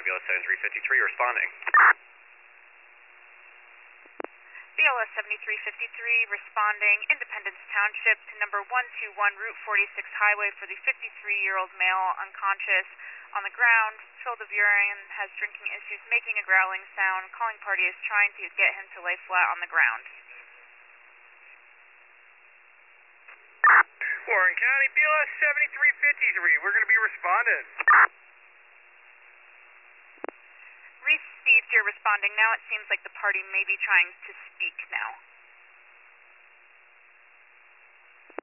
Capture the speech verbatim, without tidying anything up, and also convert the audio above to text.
B L S seventy-three fifty-three responding. B L S seventy-three fifty-three responding, Independence Township to number one two one Route forty-six Highway for the fifty-three-year-old male unconscious on the ground, filled with urine, has drinking issues, making a growling sound. Calling party is trying to get him to lay flat on the ground. Warren County, B L S seventy-three fifty-three, we're going to be responding. Received your responding now. It seems like the party may be trying to speak now.